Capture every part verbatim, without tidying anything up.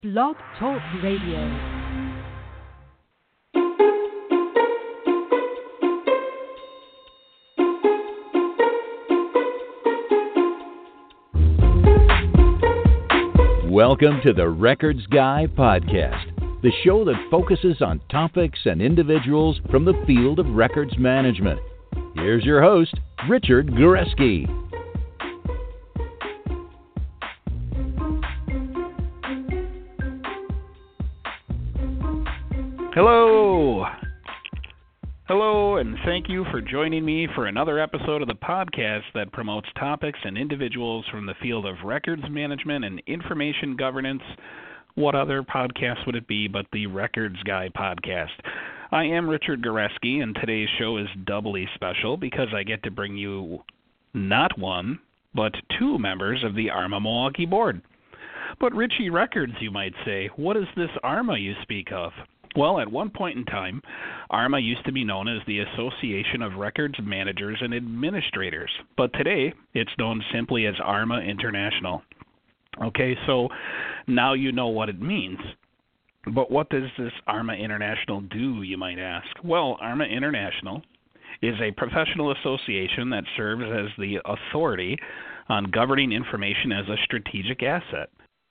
Blog Talk Radio. Welcome to the Records Guy Podcast, the show that focuses on topics and individuals from the field of records management. Here's your host, Richard Goreski. Hello. Hello, and thank you for joining me for another episode of the podcast that promotes topics and individuals from the field of records management and information governance. What other podcast would it be but the Records Guy Podcast? I am Richard Goreski, and today's show is doubly special because I get to bring you not one, but two members of the ARMA Milwaukee board. But Richie Records, you might say, what is this ARMA you speak of? Well, at one point in time, ARMA used to be known as the Association of Records Managers and Administrators, but today it's known simply as ARMA International. Okay, so now you know what it means. But what does this ARMA International do, you might ask? Well, ARMA International is a professional association that serves as the authority on governing information as a strategic asset.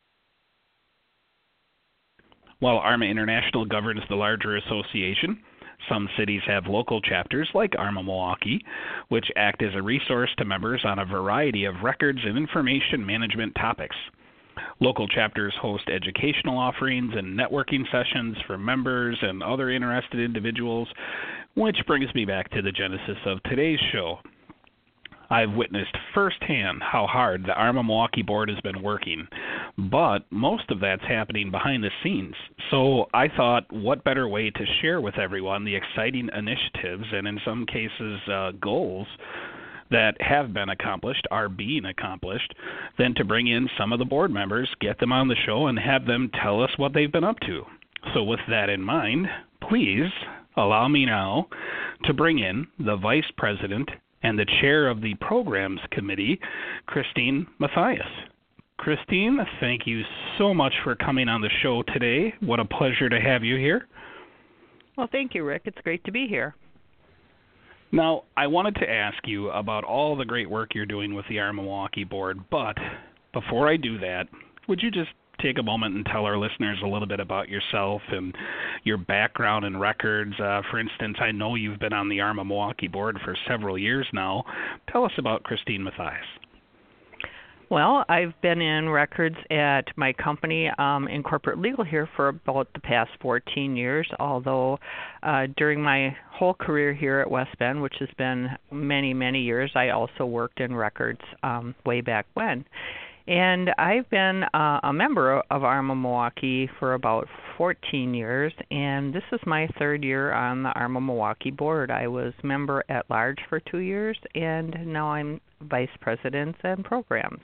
While ARMA International governs the larger association, some cities have local chapters like ARMA Milwaukee, which act as a resource to members on a variety of records and information management topics. Local chapters host educational offerings and networking sessions for members and other interested individuals, which brings me back to the genesis of today's show. I've witnessed firsthand how hard the ARMA Milwaukee board has been working, but most of that's happening behind the scenes. So I thought, what better way to share with everyone the exciting initiatives and in some cases uh, goals that have been accomplished, are being accomplished, than to bring in some of the board members, get them on the show, and have them tell us what they've been up to. So with that in mind, please allow me now to bring in the Vice President and the Chair of the Programs Committee, Christine Mathias. Christine, thank you so much for coming on the show today. What a pleasure to have you here. Well, thank you, Rick. It's great to be here. Now, I wanted to ask you about all the great work you're doing with the ARMA Milwaukee board, but before I do that, would you just take a moment and tell our listeners a little bit about yourself and your background in records? Uh, for instance, I know you've been on the ARMA Milwaukee board for several years now. Tell us about Christine Mathias. Well, I've been in records at my company um, in corporate legal here for about the past fourteen years, although uh, during my whole career here at West Bend, which has been many, many years, I also worked in records um, way back when. And I've been uh, a member of ARMA Milwaukee for about fourteen years, and this is my third year on the ARMA Milwaukee board. I was member at large for two years, and now I'm Vice President and Programs.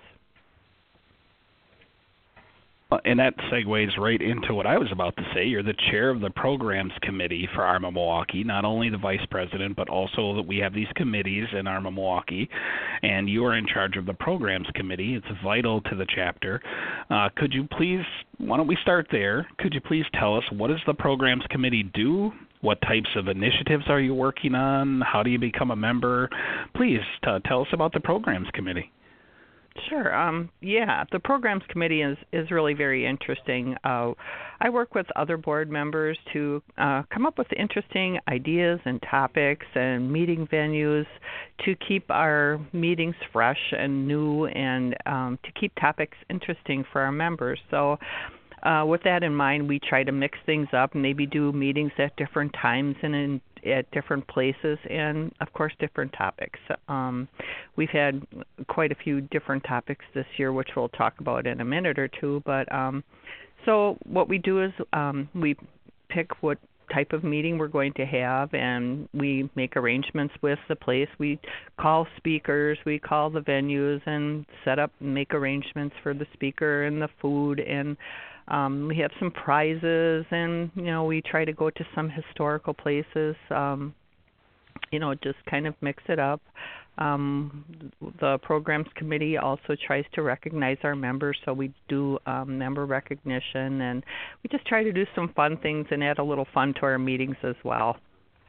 And that segues right into what I was about to say. You're the chair of the Programs Committee for ARMA Milwaukee, not only the vice president, but also that we have these committees in ARMA Milwaukee, and you are in charge of the Programs Committee. It's vital to the chapter. Uh, could you please, why don't we start there? Could you please tell us, what does the Programs Committee do? What types of initiatives are you working on? How do you become a member? Please t- tell us about the Programs Committee. Sure. Um, yeah, the Programs Committee is, is really very interesting. Uh, I work with other board members to uh, come up with interesting ideas and topics and meeting venues to keep our meetings fresh and new and um, to keep topics interesting for our members. So uh, with that in mind, we try to mix things up, maybe do meetings at different times and in at different places, and of course different topics. Um, we've had quite a few different topics this year, which we'll talk about in a minute or two. But um, so what we do is um, we pick what type of meeting we're going to have, and we make arrangements with the place. We call speakers, we call the venues, and set up and make arrangements for the speaker and the food, and Um, we have some prizes, and, you know, we try to go to some historical places. Um, you know, just kind of mix it up. Um, the programs committee also tries to recognize our members, so we do um, member recognition, and we just try to do some fun things and add a little fun to our meetings as well.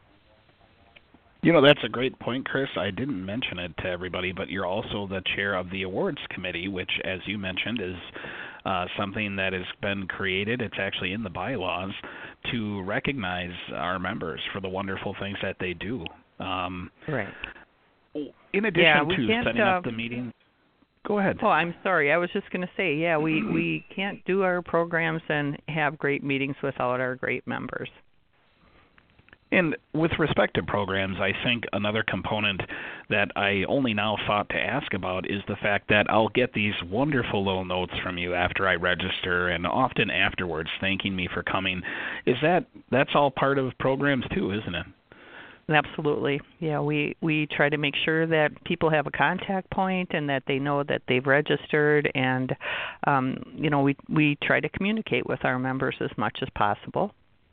You know, that's a great point, Chris. I didn't mention it to everybody, but you're also the chair of the awards committee, which, as you mentioned, is uh, something that has been created. It's actually in the bylaws to recognize our members for the wonderful things that they do. Um, right. In addition yeah, to setting uh, up the meeting, go ahead. Oh, I'm sorry. I was just going to say, yeah, we, we can't do our programs and have great meetings without our great members. And with respect to programs, I think another component that I only now thought to ask about is the fact that I'll get these wonderful little notes from you after I register and often afterwards thanking me for coming. Is that, that's all part of programs too, isn't it? Absolutely. Yeah, we, we try to make sure that people have a contact point and that they know that they've registered, and um, you know, we we try to communicate with our members as much as possible.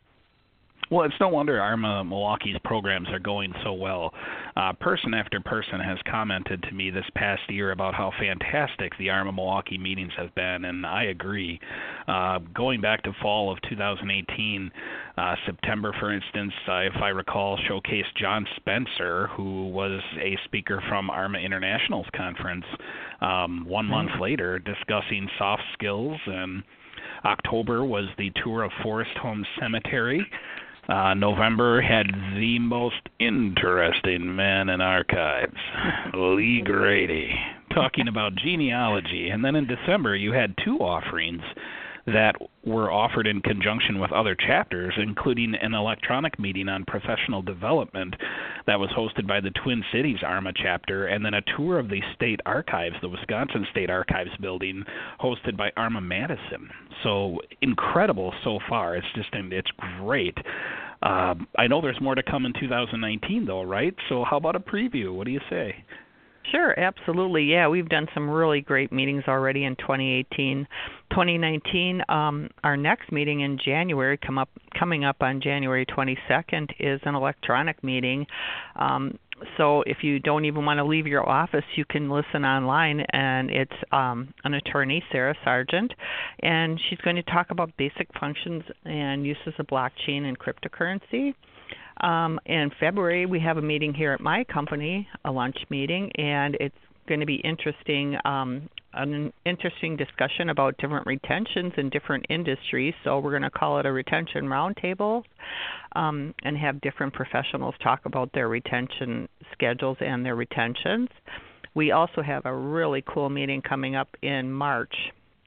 Well, it's no wonder ARMA Milwaukee's programs are going so well. Uh, person after person has commented to me this past year about how fantastic the ARMA Milwaukee meetings have been, and I agree. Uh, going back to fall of two thousand eighteen, uh, September, for instance, uh, if I recall, showcased John Spencer, who was a speaker from ARMA International's conference, um, one month later discussing soft skills, and October was the tour of Forest Home Cemetery. Uh, November had the most interesting man in archives, Lee Grady, talking about genealogy. And then in December, you had two offerings that were offered in conjunction with other chapters, including an electronic meeting on professional development that was hosted by the Twin Cities ARMA chapter, and then a tour of the state archives, the Wisconsin State Archives building, hosted by ARMA Madison. So incredible so far. It's just, it's great. Uh, I know there's more to come in two thousand nineteen, though, right? So how about a preview? What do you say? Sure, absolutely. Yeah, we've done some really great meetings already in twenty eighteen. twenty nineteen, um, our next meeting in January, come up, coming up on January twenty-second, is an electronic meeting. Um, so if you don't even want to leave your office, you can listen online, and it's um, an attorney, Sarah Sargent, and she's going to talk about basic functions and uses of blockchain and cryptocurrency. Um, in February, we have a meeting here at my company, a lunch meeting, and it's going to be interesting, um, an interesting discussion about different retentions in different industries. So we're going to call it a retention roundtable, um, and have different professionals talk about their retention schedules and their retentions. We also have a really cool meeting coming up in March,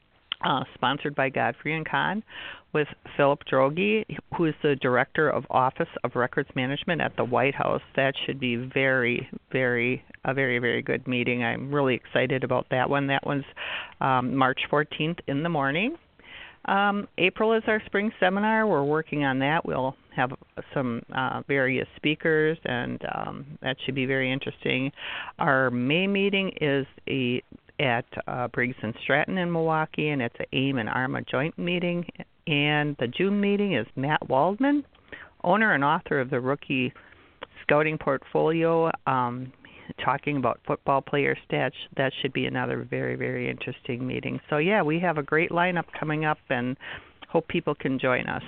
Uh, sponsored by Godfrey and Kahn, with Philip Droege, who is the Director of Office of Records Management at the White House. That should be very, very, a very, very good meeting. I'm really excited about that one. That one's um, March fourteenth in the morning. Um, April is our spring seminar. We're working on that. We'll have some uh, various speakers, and um, that should be very interesting. Our May meeting is a at uh, Briggs and Stratton in Milwaukee, and it's an AIM and ARMA joint meeting. And the June meeting is Matt Waldman, owner and author of the Rookie Scouting Portfolio, um, talking about football player stats. That should be another very, very interesting meeting. So, yeah, we have a great lineup coming up, and hope people can join us.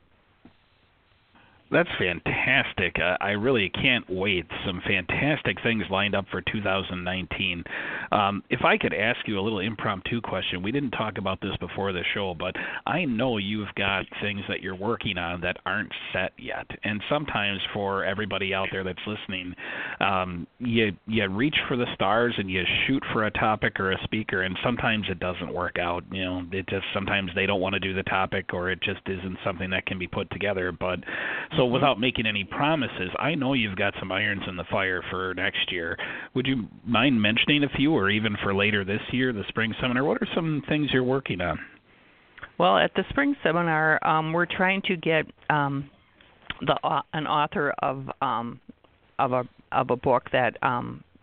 That's fantastic. Uh, I really can't wait. Some fantastic things lined up for two thousand nineteen. Um, if I could ask you a little impromptu question, we didn't talk about this before the show, but I know you've got things that you're working on that aren't set yet. And sometimes for everybody out there that's listening, um, you, you reach for the stars and you shoot for a topic or a speaker, and sometimes it doesn't work out. You know, it just sometimes they don't want to do the topic, or it just isn't something that can be put together. But so without making any promises, I know you've got some irons in the fire for next year. Would you mind mentioning a few, or even for later this year, the spring seminar? What are some things you're working on? Well, at the spring seminar, um, we're trying to get um, the uh, an author of um, of a of a book that um,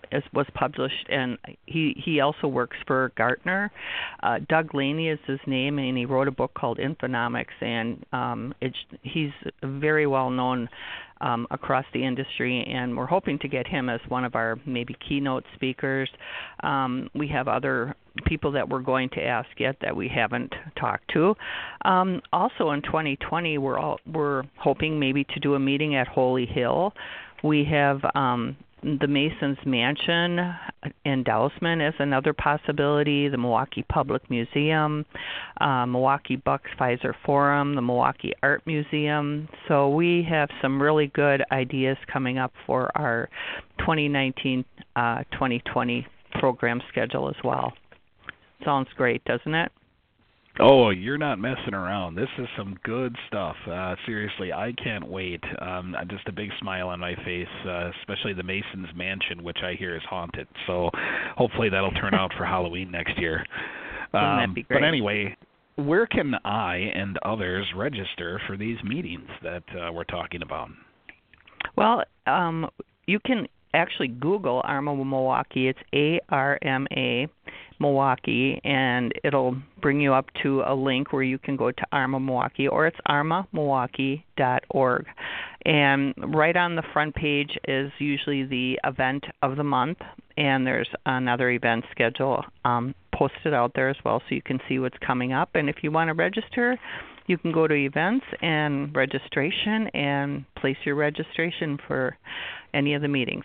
is, was published, and he, he also works for Gartner. Uh, Doug Laney is his name, and he wrote a book called Infonomics, and um, it's, he's very well known um, across the industry, and we're hoping to get him as one of our maybe keynote speakers. Um, we have other people that we're going to ask yet that we haven't talked to. Um, also in twenty twenty, we're all, we're hoping maybe to do a meeting at Holy Hill. We have um, the Masons Mansion in Dousman as another possibility, the Milwaukee Public Museum, uh, Milwaukee Bucks Pfizer Forum, the Milwaukee Art Museum. So we have some really good ideas coming up for our twenty nineteen uh, twenty twenty program schedule as well. Sounds great, doesn't it? Oh, you're not messing around. This is some good stuff. Uh, seriously, I can't wait. Um, just a big smile on my face, uh, especially the Masons Mansion, which I hear is haunted. So hopefully that'll turn out for Halloween next year. Um, Wouldn't that be great? But anyway, where can I and others register for these meetings that uh, we're talking about? Well, um, you can actually Google ARMA Milwaukee. It's A R M A Milwaukee, and it'll bring you up to a link where you can go to ARMA Milwaukee, or it's arma milwaukee dot org. And right on the front page is usually the event of the month, and there's another event schedule um, posted out there as well, so you can see what's coming up. And if you want to register, you can go to events and registration and place your registration for any of the meetings.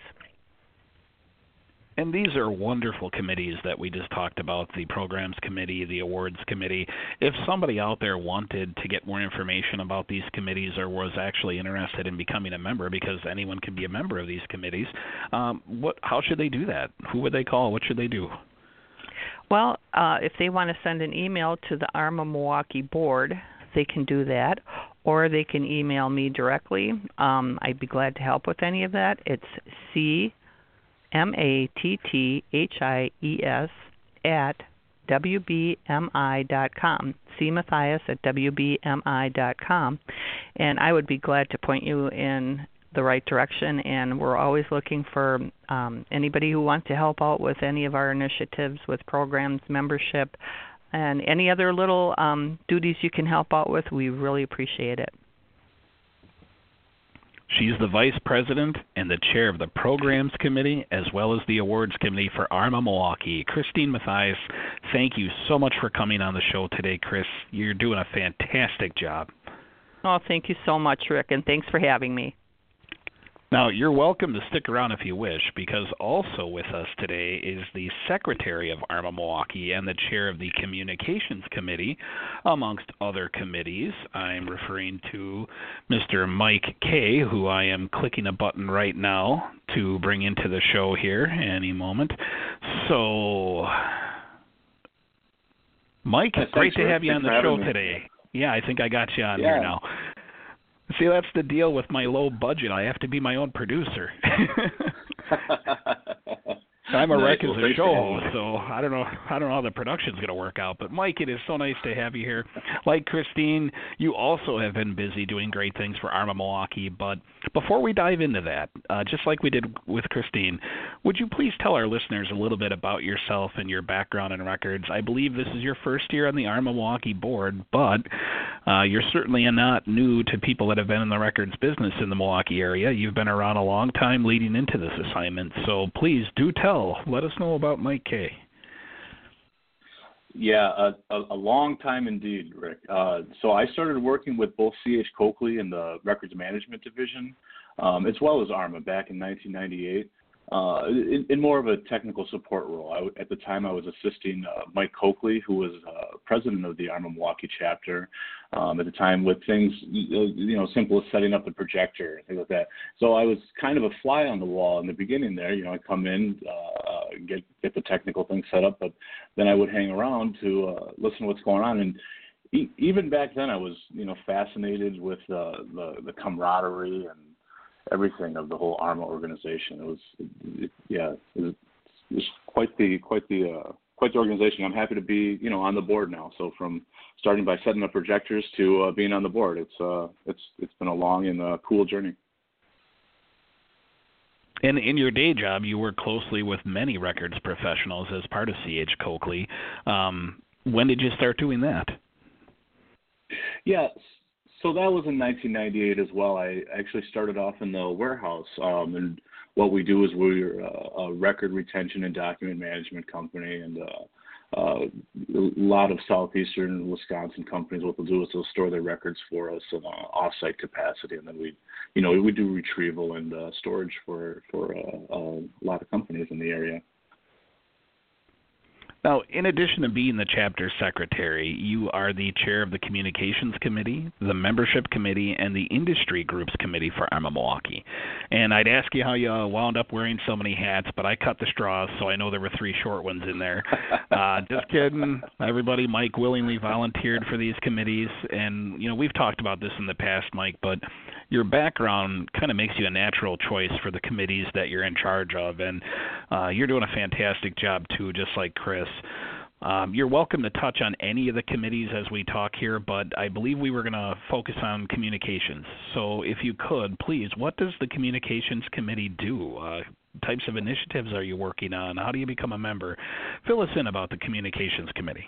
And these are wonderful committees that we just talked about, the Programs Committee, the Awards Committee. If somebody out there wanted to get more information about these committees or was actually interested in becoming a member, because anyone can be a member of these committees, um, what? how should they do that? Who would they call? What should they do? Well, uh, if they want to send an email to the ARMA Milwaukee board, they can do that, or they can email me directly. Um, I'd be glad to help with any of that. It's C M A T T H I E S at W B M I dot com. C Matthias at W B M I dot com. And I would be glad to point you in the right direction, and we're always looking for um, anybody who wants to help out with any of our initiatives, with programs, membership, and any other little um, duties you can help out with. We really appreciate it. She's the Vice President and the Chair of the Programs Committee as well as the Awards Committee for ARMA Milwaukee. Christine Matthias, thank you so much for coming on the show today, Chris. You're doing a fantastic job. Oh, thank you so much, Rick, and thanks for having me. Now, you're welcome to stick around if you wish, because also with us today is the Secretary of ARMA Milwaukee and the Chair of the Communications Committee, amongst other committees. I'm referring to Mister Mike Kay, who I am clicking a button right now to bring into the show here any moment. So, Mike, yeah, great to have you on the show me. today. Yeah, I think I got you on yeah. here now. See, that's the deal with my low budget. I have to be my own producer. I'm a wreck as a show host, so I don't know. I don't know how the production's going to work out. But Mike, it is so nice to have you here. Like Christine, you also have been busy doing great things for ARMA Milwaukee. But before we dive into that, uh, just like we did with Christine, would you please tell our listeners a little bit about yourself and your background in records? I believe this is your first year on the ARMA Milwaukee board, but uh, you're certainly not new to people that have been in the records business in the Milwaukee area. You've been around a long time leading into this assignment, so please do tell. Let us know about Mike Kay. Yeah, a, a, a long time indeed, Rick. Uh, so I started working with both C H Coakley in the Records Management Division, um, as well as ARMA back in nineteen ninety-eight, uh, in, in more of a technical support role. I, at the time, I was assisting uh, Mike Coakley, who was uh, president of the ARMA Milwaukee chapter, um, at the time with things, you know, simple as setting up the projector and things like that. So I was kind of a fly on the wall in the beginning there. You know, I'd come in, uh, get get the technical thing set up, but then I would hang around to uh, listen to what's going on. And e- even back then, I was, you know, fascinated with uh, the the camaraderie and everything of the whole ARMA organization. It was, it, yeah, it was, it was quite the quite the uh, quite the organization. I'm happy to be, you know, on the board now. So from starting by setting up projectors to uh, being on the board, it's uh, it's it's been a long and uh, cool journey. And in your day job, you work closely with many records professionals as part of C H Coakley. Um, when did you start doing that? Yeah, so that was in nineteen ninety-eight as well. I actually started off in the warehouse, um, and what we do is we're a, a record retention and document management company, and uh, uh, a lot of southeastern Wisconsin companies, what they'll do is they'll store their records for us in uh, off-site capacity, and then we, you know, we do retrieval and uh, storage for for uh, a lot of companies in the area. Now, in addition to being the chapter secretary, you are the chair of the communications committee, the membership committee, and the industry groups committee for ARMA Milwaukee. And I'd ask you how you uh, wound up wearing so many hats, but I cut the straws, so I know there were three short ones in there. Uh, just kidding. Everybody, Mike willingly volunteered for these committees. And, you know, we've talked about this in the past, Mike, but your background kind of makes you a natural choice for the committees that you're in charge of. And uh, you're doing a fantastic job, too, just like Chris. Um, you're welcome to touch on any of the committees as we talk here, but I believe we were going to focus on communications. So if you could, please, what does the communications committee do? Uh, types of initiatives are you working on? How do you become a member? Fill us in about the communications committee.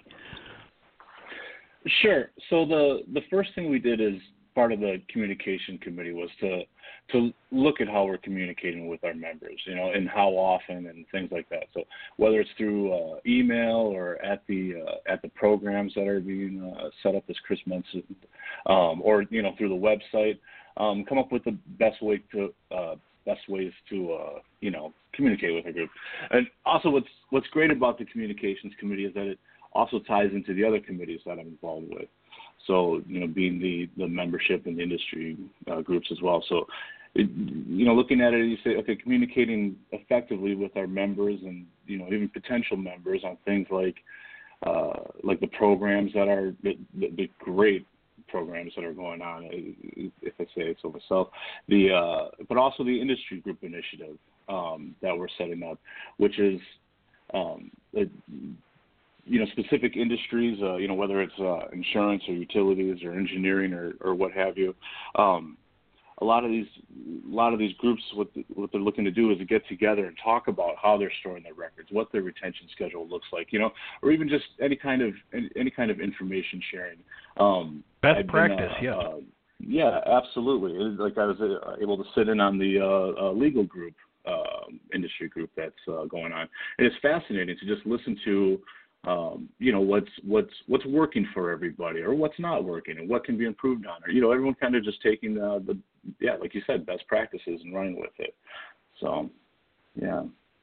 Sure. So the, the first thing we did is part of the communication committee was to to look at how we're communicating with our members, you know, and how often and things like that. So whether it's through uh, email or at the uh, at the programs that are being uh, set up, as Chris mentioned, um, or you know through the website, um, come up with the best way to uh, best ways to uh, you know communicate with our group. And also, what's what's great about the communications committee is that it also ties into the other committees that I'm involved with. So, you know, being the, the membership and the industry uh, groups as well. So, it, you know, looking at it, you say, okay, communicating effectively with our members and, you know, even potential members on things like uh, like the programs that are, the, the, the great programs that are going on, if I say it so myself, the, uh, but also the industry group initiative um, that we're setting up, which is, um, a, you know, specific industries, uh, you know, whether it's uh, insurance or utilities or engineering or, or what have you. Um, a lot of these, a lot of these groups, what the, what they're looking to do is to get together and talk about how they're storing their records, what their retention schedule looks like, you know, or even just any kind of any, any kind of information sharing. Um, Best I've practice, been, uh, yeah. Uh, yeah, absolutely. Like I was uh, able to sit in on the uh, uh, legal group, uh, industry group that's uh, going on, and it's fascinating to just listen to. Um, you know, what's what's what's working for everybody, or what's not working, and what can be improved on, or you know, everyone kind of just taking uh, the yeah, like you said, best practices and running with it. So, yeah.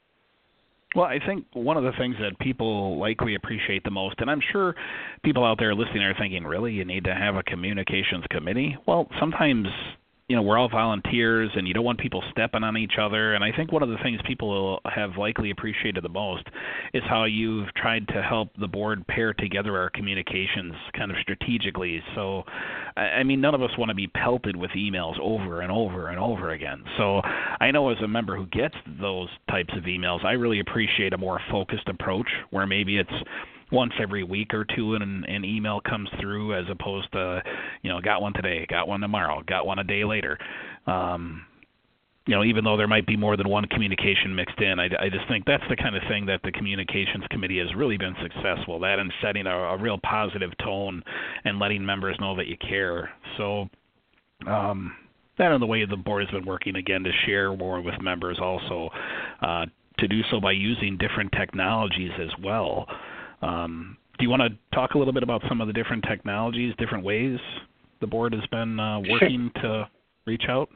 Well, I think one of the things that people likely appreciate the most, and I'm sure people out there listening are thinking, really, you need to have a communications committee? Well, sometimes, you know, we're all volunteers and you don't want people stepping on each other. And I think one of the things people have likely appreciated the most is how you've tried to help the board pair together our communications kind of strategically. So, I mean, none of us want to be pelted with emails over and over and over again. So I know as a member who gets those types of emails, I really appreciate a more focused approach where maybe it's once every week or two and an email comes through as opposed to, you know, got one today, got one tomorrow, got one a day later. Um, you know, even though there might be more than one communication mixed in, I, I just think that's the kind of thing that the communications committee has really been successful, that and setting a, a real positive tone and letting members know that you care. So um, that and the way the board has been working, again, to share more with members also, uh, to do so by using different technologies as well. Um, do you want to talk a little bit about some of the different technologies, different ways the board has been uh, working to reach out?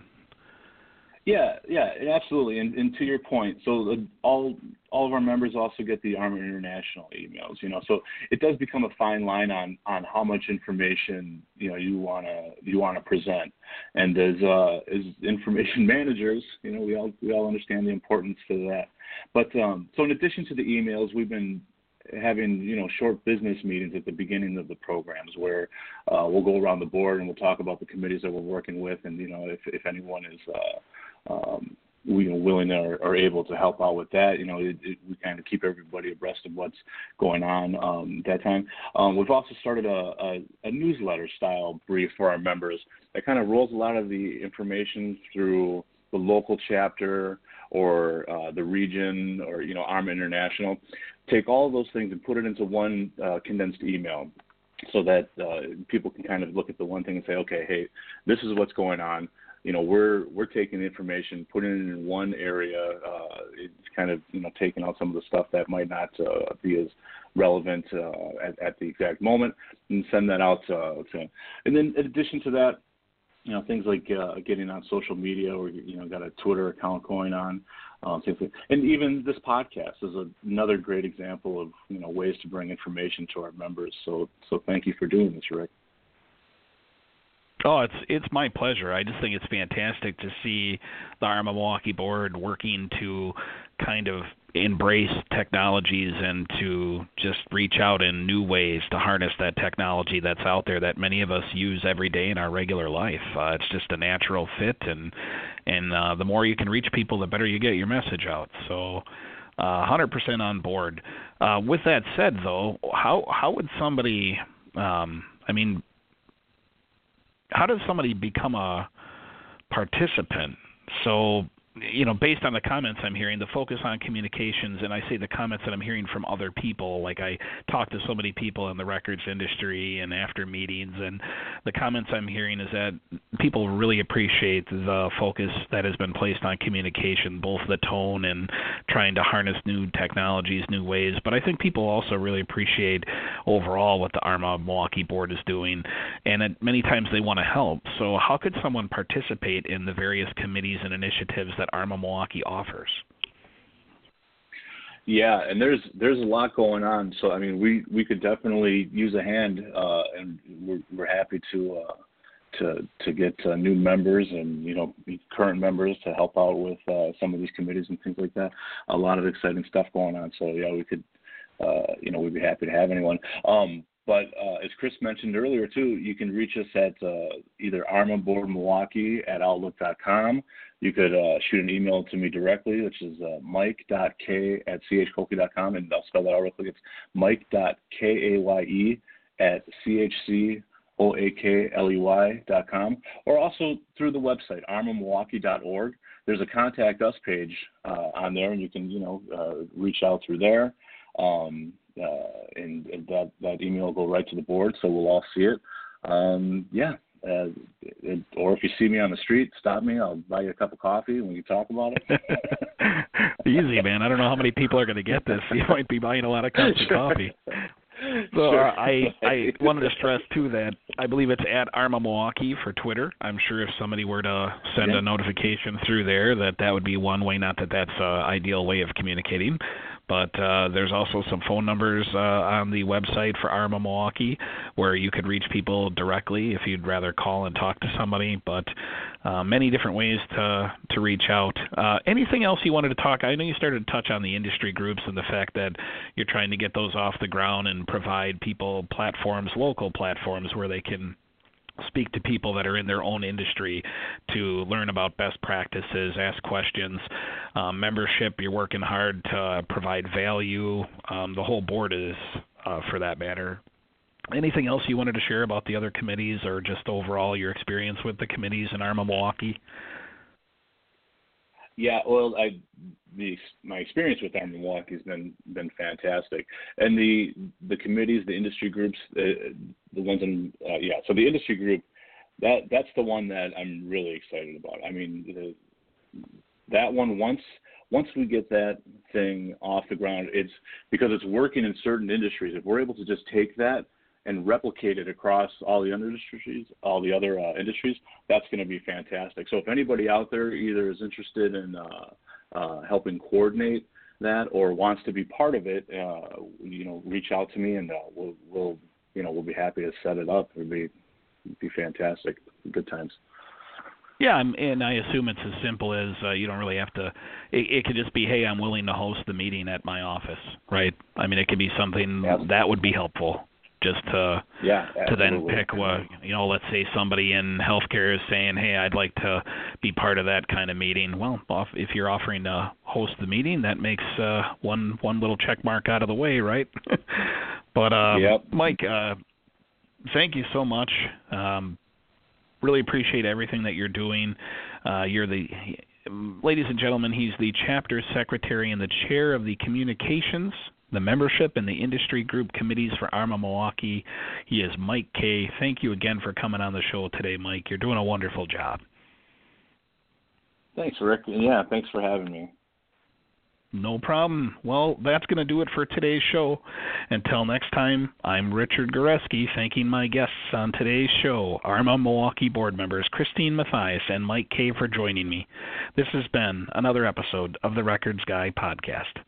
Yeah, yeah, absolutely. And, and to your point, so the, all all of our members also get the ARMA International emails. You know, so it does become a fine line on, on how much information you know you wanna you wanna present. And as uh, as information managers, you know, we all we all understand the importance to that. But um, so in addition to the emails, we've been having, you know, short business meetings at the beginning of the programs where uh, we'll go around the board and we'll talk about the committees that we're working with, and, you know, if, if anyone is uh, um, we, you know, willing or, or able to help out with that, you know, it, it, we kind of keep everybody abreast of what's going on um, at that time. Um, we've also started a, a, a newsletter style brief for our members that kind of rolls a lot of the information through the local chapter or uh, the region, or, you know, ARMA International. Take all of those things and put it into one uh, condensed email, so that uh, people can kind of look at the one thing and say, okay, hey, this is what's going on. You know, we're we're taking the information, putting it in one area. Uh, it's kind of, you know, taking out some of the stuff that might not uh, be as relevant uh, at, at the exact moment, and send that out uh, to. And then, in addition to that, you know, things like uh, getting on social media, or, you know, got a Twitter account going on, um, things like, and even this podcast is a, another great example of, you know, ways to bring information to our members. So, so thank you for doing this, Rick. Oh, it's it's my pleasure. I just think it's fantastic to see the ARMA Milwaukee board working to kind of embrace technologies and to just reach out in new ways to harness that technology that's out there that many of us use every day in our regular life. Uh, it's just a natural fit, and and uh, the more you can reach people, the better you get your message out. So, uh, one hundred percent on board. Uh, with that said, though, how how would somebody? Um, I mean. How does somebody become a participant? So, you know, based on the comments I'm hearing, the focus on communications, and I say the comments that I'm hearing from other people, like I talk to so many people in the records industry and after meetings, and the comments I'm hearing is that people really appreciate the focus that has been placed on communication, both the tone and trying to harness new technologies, new ways. But I think people also really appreciate overall what the ARMA Milwaukee board is doing, and that many times they want to help. So how could someone participate in the various committees and initiatives that ARMA Milwaukee offers? Yeah, and there's there's a lot going on. So I mean, we, we could definitely use a hand, uh, and we're we're happy to uh, to to get uh, new members and, you know, current members to help out with uh, some of these committees and things like that. A lot of exciting stuff going on. So yeah, we could, uh, you know, we'd be happy to have anyone. Um, But uh, as Chris mentioned earlier, too, you can reach us at uh, either armaboardmilwaukee at outlook dot com. You could uh, shoot an email to me directly, which is uh, mike dot k at c h coakley dot com, and I'll spell that out real quick. It's mike dot kaye at c h c o a k l e y dot com, or also through the website, arma milwaukee dot org. There's a Contact Us page uh, on there, and you can, you know, uh, reach out through there. Um, Uh, and, and that, that email will go right to the board, so we'll all see it. Um, yeah, uh, it, or if you see me on the street, stop me. I'll buy you a cup of coffee and we can talk about it. Easy, man. I don't know how many people are going to get this. You might be buying a lot of cups of coffee. So Sure. uh, I, I wanted to stress, too, that I believe it's at ARMA Milwaukee for Twitter. I'm sure if somebody were to send yeah. a notification through there, that that would be one way, not that that's an ideal way of communicating. But uh, there's also some phone numbers uh, on the website for ARMA Milwaukee where you could reach people directly if you'd rather call and talk to somebody. But uh, many different ways to to reach out. Uh, anything else you wanted to talk? I know you started to touch on the industry groups and the fact that you're trying to get those off the ground and provide people platforms, local platforms, where they can speak to people that are in their own industry to learn about best practices, ask questions. Um, membership, you're working hard to provide value. Um, the whole board is, uh, for that matter. Anything else you wanted to share about the other committees, or just overall your experience with the committees in ARMA Milwaukee? Yeah, well, I, the, my experience with ARMA Milwaukee has been been fantastic, and the the committees, the industry groups, the the ones in uh, yeah. So the industry group, that that's the one that I'm really excited about. I mean, the, that one once once we get that thing off the ground, it's because it's working in certain industries. If we're able to just take that and replicate it across all the other industries, all the other uh, industries, that's going to be fantastic. So if anybody out there either is interested in uh, uh, helping coordinate that or wants to be part of it, uh, you know, reach out to me, and uh, we'll, we'll, you know, we'll be happy to set it up. It'd be, it'd be fantastic. Good times. Yeah, and I assume it's as simple as uh, you don't really have to. It, it could just be, hey, I'm willing to host the meeting at my office, right? I mean, it could be something yeah. that would be helpful. Just to yeah, to then pick what, you know, let's say somebody in healthcare is saying, hey, I'd like to be part of that kind of meeting. Well, if you're offering to host the meeting, that makes uh, one one little check mark out of the way, right? But uh, yep. Mike, uh, thank you so much. Um, really appreciate everything that you're doing. Uh, you're the ladies and gentlemen, he's the chapter secretary and the chair of the communications, the membership, and the industry group committees for ARMA Milwaukee. He is Mike Kay. Thank you again for coming on the show today, Mike. You're doing a wonderful job. Thanks, Rick. Yeah, thanks for having me. No problem. Well, that's going to do it for today's show. Until next time, I'm Richard Goreski, thanking my guests on today's show, ARMA Milwaukee board members Christine Mathias and Mike Kay, for joining me. This has been another episode of the Records Guy podcast.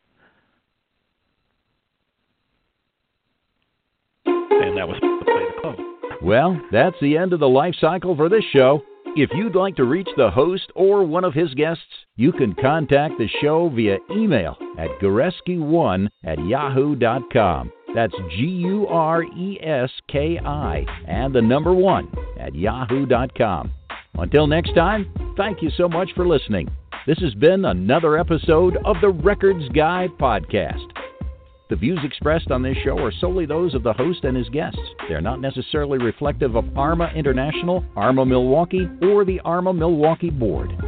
And that was the play the close. Well, that's the end of the life cycle for this show. If you'd like to reach the host or one of his guests, you can contact the show via email at Gureski one at yahoo dot com. That's G U R E S K I and the number one at yahoo dot com. Until next time, thank you so much for listening. This has been another episode of the Records Guy podcast. The views expressed on this show are solely those of the host and his guests. They are not necessarily reflective of ARMA International, ARMA Milwaukee, or the ARMA Milwaukee Board.